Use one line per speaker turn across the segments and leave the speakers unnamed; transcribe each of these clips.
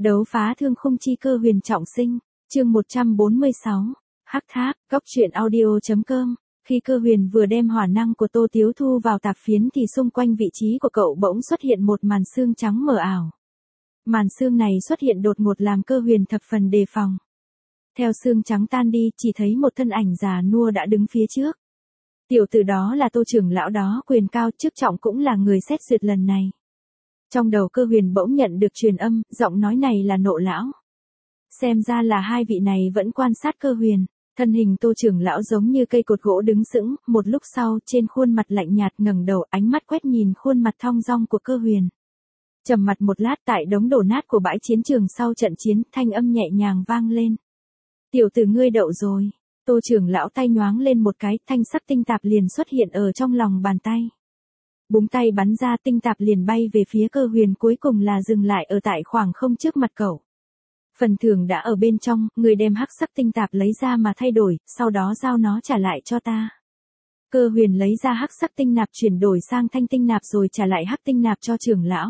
Đấu phá thương khung chi cơ huyền trọng sinh, chương 146, Hắc Tháp, góc truyện audio.com. Khi cơ huyền vừa đem hỏa năng của Tô Tiếu thu vào tạp phiến thì xung quanh vị trí của cậu bỗng xuất hiện một màn sương trắng mờ ảo. Màn sương này xuất hiện đột ngột làm cơ huyền thập phần đề phòng. Theo sương trắng tan đi, chỉ thấy một thân ảnh già nua đã đứng phía trước. Tiểu tử đó là Tô trưởng lão đó, quyền cao chức trọng, cũng là người xét duyệt lần này. Trong đầu cơ huyền bỗng nhận được truyền âm, giọng nói này là Nộ lão. Xem ra là hai vị này vẫn quan sát cơ huyền. Thân hình Tô trưởng lão giống như cây cột gỗ đứng sững, một lúc sau trên khuôn mặt lạnh nhạt ngẩng đầu, ánh mắt quét nhìn khuôn mặt thong dong của cơ huyền. Trầm mặt một lát, tại đống đổ nát của bãi chiến trường sau trận chiến, thanh âm nhẹ nhàng vang lên. Tiểu tử ngươi đậu rồi. Tô trưởng lão tay nhoáng lên một cái, thanh sắc tinh tạp liền xuất hiện ở trong lòng bàn tay. Búng tay bắn ra, tinh tạp liền bay về phía cơ huyền, cuối cùng là dừng lại ở tại khoảng không trước mặt cậu. Phần thưởng đã ở bên trong, người đem hắc sắc tinh tạp lấy ra mà thay đổi, sau đó giao nó trả lại cho ta. Cơ huyền lấy ra hắc sắc tinh nạp chuyển đổi sang thanh tinh nạp rồi trả lại hắc tinh nạp cho trưởng lão.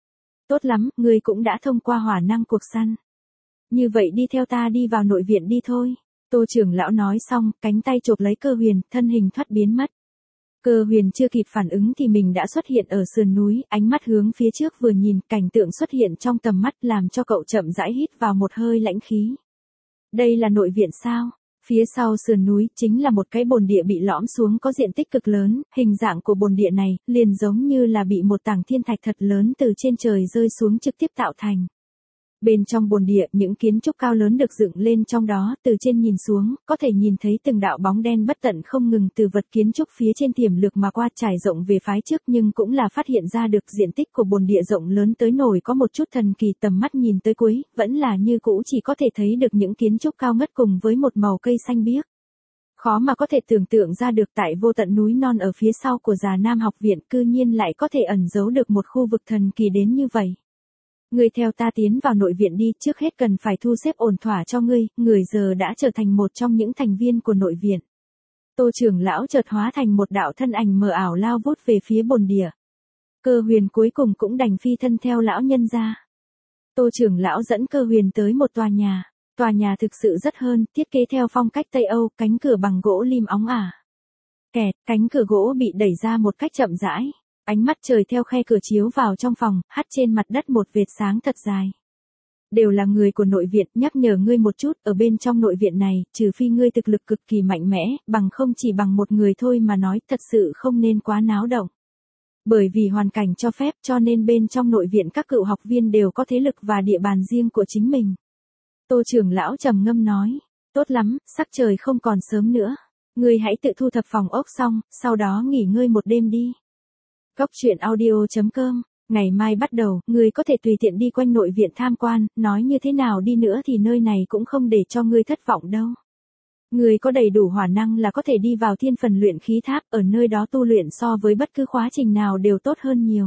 Tốt lắm, ngươi cũng đã thông qua hỏa năng cuộc săn. Như vậy đi theo ta đi vào nội viện đi thôi. Tô trưởng lão nói xong, cánh tay chộp lấy cơ huyền, thân hình thoát biến mất. Cơ huyền chưa kịp phản ứng thì mình đã xuất hiện ở sườn núi, ánh mắt hướng phía trước vừa nhìn, cảnh tượng xuất hiện trong tầm mắt làm cho cậu chậm rãi hít vào một hơi lãnh khí. Đây là nội viện sao? Phía sau sườn núi chính là một cái bồn địa bị lõm xuống có diện tích cực lớn, hình dạng của bồn địa này liền giống như là bị một tảng thiên thạch thật lớn từ trên trời rơi xuống trực tiếp tạo thành. Bên trong bồn địa, những kiến trúc cao lớn được dựng lên trong đó, từ trên nhìn xuống, có thể nhìn thấy từng đạo bóng đen bất tận không ngừng từ vật kiến trúc phía trên tiềm lực mà qua trải rộng về phái trước, nhưng cũng là phát hiện ra được diện tích của bồn địa rộng lớn tới nổi có một chút thần kỳ, tầm mắt nhìn tới cuối, vẫn là như cũ chỉ có thể thấy được những kiến trúc cao ngất cùng với một màu cây xanh biếc. Khó mà có thể tưởng tượng ra được tại vô tận núi non ở phía sau của Già Nam học viện cư nhiên lại có thể ẩn giấu được một khu vực thần kỳ đến như vậy. Ngươi theo ta tiến vào nội viện đi, trước hết cần phải thu xếp ổn thỏa cho ngươi, người giờ đã trở thành một trong những thành viên của nội viện. Tô trưởng lão chợt hóa thành một đạo thân ảnh mờ ảo lao vút về phía bồn địa. Cơ huyền cuối cùng cũng đành phi thân theo lão nhân ra. Tô trưởng lão dẫn cơ huyền tới một tòa nhà. Tòa nhà thực sự rất hơn, thiết kế theo phong cách Tây Âu, cánh cửa bằng gỗ lim óng ả. Kẹt, cánh cửa gỗ bị đẩy ra một cách chậm rãi. Ánh mắt trời theo khe cửa chiếu vào trong phòng, hắt trên mặt đất một vệt sáng thật dài. Đều là người của nội viện, nhắc nhở ngươi một chút, ở bên trong nội viện này, trừ phi ngươi thực lực cực kỳ mạnh mẽ, bằng không chỉ bằng một người thôi mà nói, thật sự không nên quá náo động. Bởi vì hoàn cảnh cho phép cho nên bên trong nội viện các cựu học viên đều có thế lực và địa bàn riêng của chính mình. Tô trưởng lão trầm ngâm nói, tốt lắm, sắc trời không còn sớm nữa. Ngươi hãy tự thu thập phòng ốc xong, sau đó nghỉ ngơi một đêm đi. Góc truyện audio.com, ngày mai bắt đầu, ngươi có thể tùy tiện đi quanh nội viện tham quan, nói như thế nào đi nữa thì nơi này cũng không để cho ngươi thất vọng đâu. Ngươi có đầy đủ hỏa năng là có thể đi vào thiên phần luyện khí tháp, ở nơi đó tu luyện so với bất cứ khóa trình nào đều tốt hơn nhiều.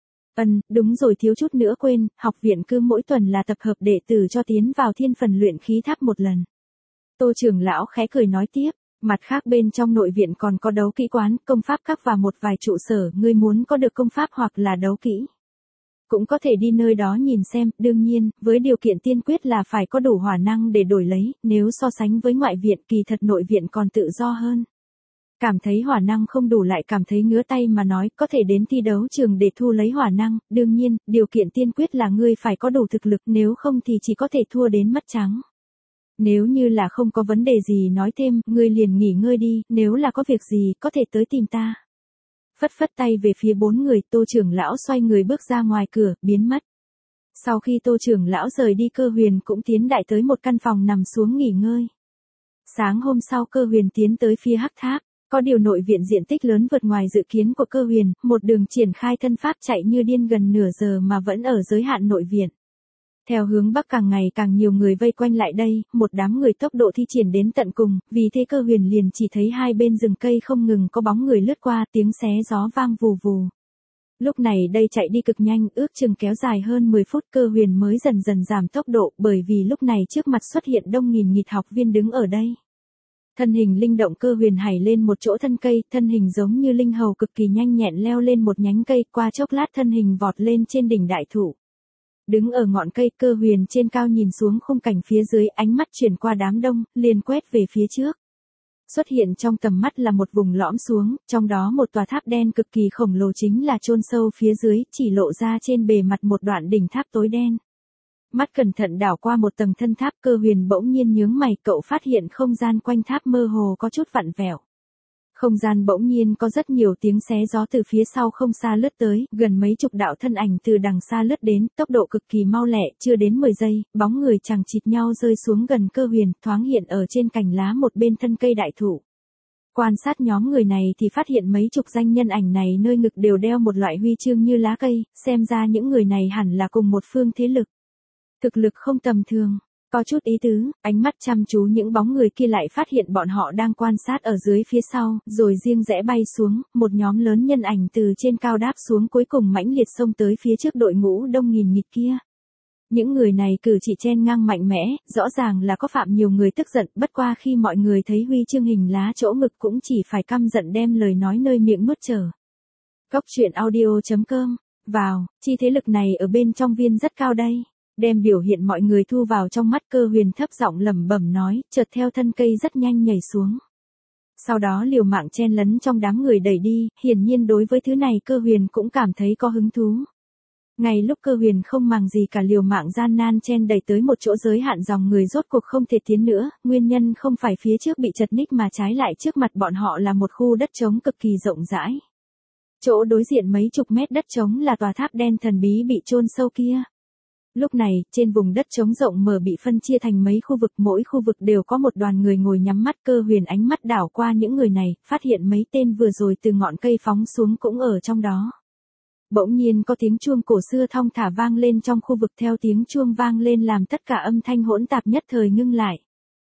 Đúng rồi, thiếu chút nữa quên, học viện cứ mỗi tuần là tập hợp đệ tử cho tiến vào thiên phần luyện khí tháp một lần. Tô trưởng lão khẽ cười nói tiếp. Mặt khác bên trong nội viện còn có đấu kỹ quán, công pháp các và một vài trụ sở, ngươi muốn có được công pháp hoặc là đấu kỹ. Cũng có thể đi nơi đó nhìn xem, đương nhiên, với điều kiện tiên quyết là phải có đủ hỏa năng để đổi lấy, nếu so sánh với ngoại viện kỳ thật nội viện còn tự do hơn. Cảm thấy hỏa năng không đủ lại cảm thấy ngứa tay mà nói, có thể đến thi đấu trường để thu lấy hỏa năng, đương nhiên, điều kiện tiên quyết là ngươi phải có đủ thực lực, nếu không thì chỉ có thể thua đến mất trắng. Nếu như là không có vấn đề gì nói thêm, ngươi liền nghỉ ngơi đi, nếu là có việc gì, có thể tới tìm ta. Phất phất tay về phía bốn người, Tô trưởng lão xoay người bước ra ngoài cửa, biến mất. Sau khi Tô trưởng lão rời đi, cơ huyền cũng tiến đại tới một căn phòng nằm xuống nghỉ ngơi. Sáng hôm sau cơ huyền tiến tới phía Hắc Tháp, có điều nội viện diện tích lớn vượt ngoài dự kiến của cơ huyền, một đường triển khai thân pháp chạy như điên gần nửa giờ mà vẫn ở giới hạn nội viện. Theo hướng bắc càng ngày càng nhiều người vây quanh lại đây, một đám người tốc độ thi triển đến tận cùng, vì thế cơ huyền liền chỉ thấy hai bên rừng cây không ngừng có bóng người lướt qua, tiếng xé gió vang vù vù. Lúc này đây chạy đi cực nhanh, ước chừng kéo dài hơn 10 phút, cơ huyền mới dần dần giảm tốc độ, bởi vì lúc này trước mặt xuất hiện đông nghìn nghịt học viên đứng ở đây. Thân hình linh động, cơ huyền hảy lên một chỗ thân cây, thân hình giống như linh hầu cực kỳ nhanh nhẹn leo lên một nhánh cây, qua chốc lát thân hình vọt lên trên đỉnh đại thụ. Đứng ở ngọn cây, Cơ Huyền trên cao nhìn xuống khung cảnh phía dưới, ánh mắt chuyển qua đám đông, liền quét về phía trước. Xuất hiện trong tầm mắt là một vùng lõm xuống, trong đó một tòa tháp đen cực kỳ khổng lồ chính là chôn sâu phía dưới, chỉ lộ ra trên bề mặt một đoạn đỉnh tháp tối đen. Mắt cẩn thận đảo qua một tầng thân tháp, Cơ Huyền bỗng nhiên nhướng mày, cậu phát hiện không gian quanh tháp mơ hồ có chút vặn vẹo. Không gian bỗng nhiên có rất nhiều tiếng xé gió từ phía sau không xa lướt tới, gần mấy chục đạo thân ảnh từ đằng xa lướt đến, tốc độ cực kỳ mau lẹ, chưa đến 10 giây, bóng người chằng chịt nhau rơi xuống gần Cơ Huyền, thoáng hiện ở trên cành lá một bên thân cây đại thụ. Quan sát nhóm người này thì phát hiện mấy chục danh nhân ảnh này nơi ngực đều đeo một loại huy chương như lá cây, xem ra những người này hẳn là cùng một phương thế lực. Thực lực không tầm thường. Có chút ý tứ, ánh mắt chăm chú những bóng người kia lại phát hiện bọn họ đang quan sát ở dưới phía sau, rồi riêng rẽ bay xuống, một nhóm lớn nhân ảnh từ trên cao đáp xuống cuối cùng mãnh liệt xông tới phía trước đội ngũ đông nghìn nghịt kia. Những người này cử chỉ chen ngang mạnh mẽ, rõ ràng là có phạm nhiều người tức giận, bất qua khi mọi người thấy huy chương hình lá chỗ ngực cũng chỉ phải căm giận đem lời nói nơi miệng nuốt trở. Cốc truyện audio.com, vào, chi thế lực này ở bên trong viên rất cao đây. Đem biểu hiện mọi người thu vào trong mắt, Cơ Huyền thấp giọng lẩm bẩm nói, chợt theo thân cây rất nhanh nhảy xuống. Sau đó liều mạng chen lấn trong đám người đẩy đi, hiển nhiên đối với thứ này Cơ Huyền cũng cảm thấy có hứng thú. Ngay lúc Cơ Huyền không màng gì cả liều mạng gian nan chen đẩy tới một chỗ giới hạn dòng người rốt cuộc không thể tiến nữa, nguyên nhân không phải phía trước bị chật ních mà trái lại trước mặt bọn họ là một khu đất trống cực kỳ rộng rãi. Chỗ đối diện mấy chục mét đất trống là tòa tháp đen thần bí bị chôn sâu kia. Lúc này, trên vùng đất trống rộng mở bị phân chia thành mấy khu vực, mỗi khu vực đều có một đoàn người ngồi nhắm mắt. Cơ Huyền ánh mắt đảo qua những người này, phát hiện mấy tên vừa rồi từ ngọn cây phóng xuống cũng ở trong đó. Bỗng nhiên có tiếng chuông cổ xưa thong thả vang lên trong khu vực, theo tiếng chuông vang lên làm tất cả âm thanh hỗn tạp nhất thời ngưng lại.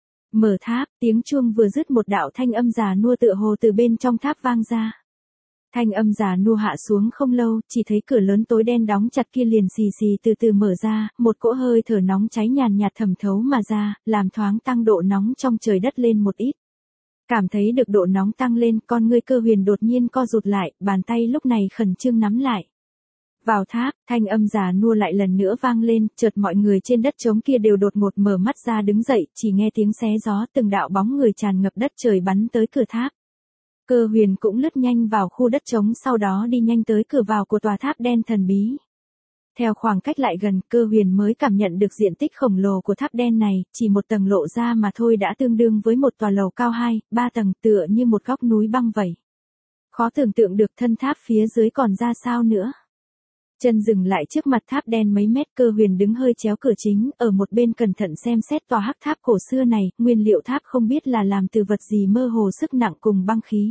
Mở tháp, tiếng chuông vừa dứt một đạo thanh âm già nua tựa hồ từ bên trong tháp vang ra. Thanh âm già nua hạ xuống không lâu, chỉ thấy cửa lớn tối đen đóng chặt kia liền xì xì từ từ mở ra, một cỗ hơi thở nóng cháy nhàn nhạt thẩm thấu mà ra, làm thoáng tăng độ nóng trong trời đất lên một ít. Cảm thấy được độ nóng tăng lên, con ngươi Cơ Huyền đột nhiên co rụt lại, bàn tay lúc này khẩn trương nắm lại. Vào tháp, thanh âm già nua lại lần nữa vang lên, chợt mọi người trên đất trống kia đều đột ngột mở mắt ra đứng dậy, chỉ nghe tiếng xé gió, từng đạo bóng người tràn ngập đất trời bắn tới cửa tháp. Cơ Huyền cũng lướt nhanh vào khu đất trống, sau đó đi nhanh tới cửa vào của tòa tháp đen thần bí. Theo khoảng cách lại gần, Cơ Huyền mới cảm nhận được diện tích khổng lồ của tháp đen này, chỉ một tầng lộ ra mà thôi đã tương đương với một tòa lầu cao 2, 3 tầng, tựa như một góc núi băng vậy. Khó tưởng tượng được thân tháp phía dưới còn ra sao nữa. Chân dừng lại trước mặt tháp đen mấy mét, Cơ Huyền đứng hơi chéo cửa chính, ở một bên cẩn thận xem xét tòa hắc tháp cổ xưa này, nguyên liệu tháp không biết là làm từ vật gì mơ hồ sức nặng cùng băng khí.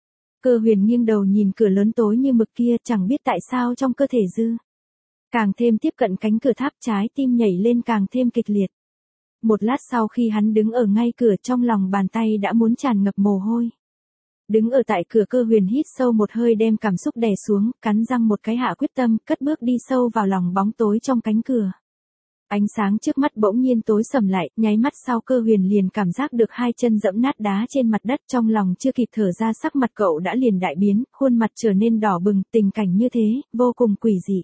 Cơ Huyền nghiêng đầu nhìn cửa lớn tối như mực kia, chẳng biết tại sao trong cơ thể dư. Càng thêm tiếp cận cánh cửa tháp, trái tim nhảy lên càng thêm kịch liệt. Một lát sau khi hắn đứng ở ngay cửa, trong lòng bàn tay đã muốn tràn ngập mồ hôi. Đứng ở tại cửa, Cơ Huyền hít sâu một hơi đem cảm xúc đè xuống, cắn răng một cái hạ quyết tâm, cất bước đi sâu vào lòng bóng tối trong cánh cửa. Ánh sáng trước mắt bỗng nhiên tối sầm lại, nháy mắt sau Cơ Huyền liền cảm giác được hai chân dẫm nát đá trên mặt đất, trong lòng chưa kịp thở ra sắc mặt cậu đã liền đại biến, khuôn mặt trở nên đỏ bừng, tình cảnh như thế, vô cùng quỷ dị.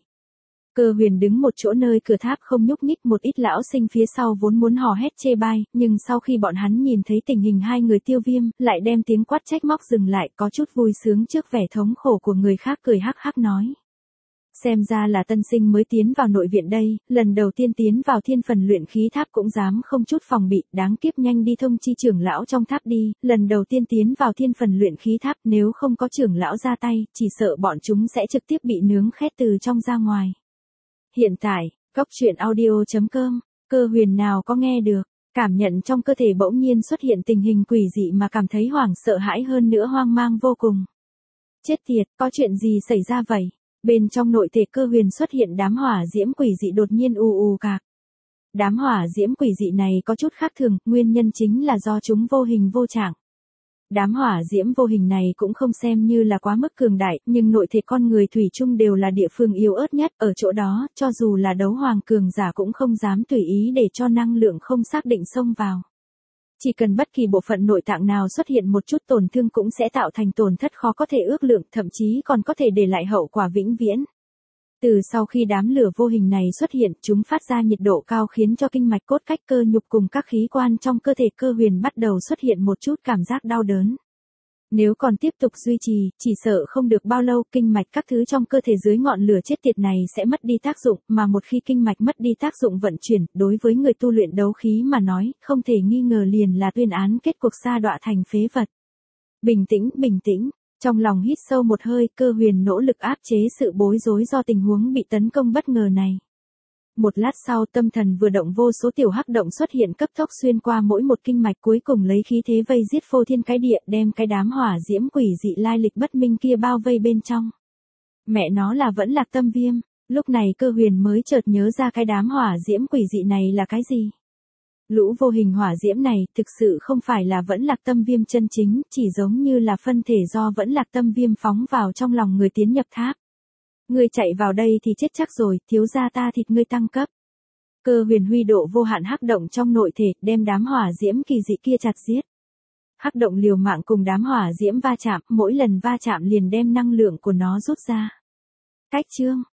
Cơ Huyền đứng một chỗ nơi cửa tháp không nhúc nhích, một ít lão sinh phía sau vốn muốn hò hét chê bai, nhưng sau khi bọn hắn nhìn thấy tình hình hai người Tiêu Viêm, lại đem tiếng quát trách móc dừng lại, có chút vui sướng trước vẻ thống khổ của người khác, cười hắc hắc nói. Xem ra là tân sinh mới tiến vào nội viện đây, lần đầu tiên tiến vào thiên phần luyện khí tháp cũng dám không chút phòng bị, đáng kiếp, nhanh đi thông chi trưởng lão trong tháp đi, lần đầu tiên tiến vào thiên phần luyện khí tháp, nếu không có trưởng lão ra tay, chỉ sợ bọn chúng sẽ trực tiếp bị nướng khét từ trong ra ngoài. Hiện tại, cốc truyện audio.com, Cơ Huyền nào có nghe được, cảm nhận trong cơ thể bỗng nhiên xuất hiện tình hình quỷ dị mà cảm thấy hoảng sợ hãi hơn nữa hoang mang vô cùng. Chết tiệt, có chuyện gì xảy ra vậy? Bên trong nội thể Cơ Huyền xuất hiện đám hỏa diễm quỷ dị đột nhiên ù ù cạc. Đám hỏa diễm quỷ dị này có chút khác thường, nguyên nhân chính là do chúng vô hình vô trạng. Đám hỏa diễm vô hình này cũng không xem như là quá mức cường đại, nhưng nội thể con người thủy chung đều là địa phương yếu ớt nhất, ở chỗ đó, cho dù là đấu hoàng cường giả cũng không dám tùy ý để cho năng lượng không xác định xông vào. Chỉ cần bất kỳ bộ phận nội tạng nào xuất hiện một chút tổn thương cũng sẽ tạo thành tổn thất khó có thể ước lượng, thậm chí còn có thể để lại hậu quả vĩnh viễn. Từ sau khi đám lửa vô hình này xuất hiện, chúng phát ra nhiệt độ cao khiến cho kinh mạch cốt cách cơ nhục cùng các khí quan trong cơ thể cơ huyền bắt đầu xuất hiện một chút cảm giác đau đớn. Nếu còn tiếp tục duy trì, chỉ sợ không được bao lâu kinh mạch các thứ trong cơ thể dưới ngọn lửa chết tiệt này sẽ mất đi tác dụng, mà một khi kinh mạch mất đi tác dụng vận chuyển, đối với người tu luyện đấu khí mà nói, không thể nghi ngờ liền là tuyên án kết cuộc sa đọa thành phế vật. Bình tĩnh, bình tĩnh. Trong lòng hít sâu một hơi, cơ huyền nỗ lực áp chế sự bối rối do tình huống bị tấn công bất ngờ này. Một lát sau tâm thần vừa động vô số tiểu hắc động xuất hiện cấp tốc xuyên qua mỗi một kinh mạch cuối cùng lấy khí thế vây giết phô thiên cái địa đem cái đám hỏa diễm quỷ dị lai lịch bất minh kia bao vây bên trong. Mẹ nó là vẫn Lạc Tâm Viêm, lúc này cơ huyền mới chợt nhớ ra cái đám hỏa diễm quỷ dị này là cái gì. Lũ vô hình hỏa diễm này thực sự không phải là vẫn Lạc Tâm Viêm chân chính, chỉ giống như là phân thể do vẫn Lạc Tâm Viêm phóng vào trong lòng người tiến nhập tháp. Ngươi chạy vào đây thì chết chắc rồi, thiếu gia ta thịt ngươi tăng cấp. Cơ huyền huy độ vô hạn hắc động trong nội thể, đem đám hỏa diễm kỳ dị kia chặt giết. Hắc động liều mạng cùng đám hỏa diễm va chạm, mỗi lần va chạm liền đem năng lượng của nó rút ra. Cách chương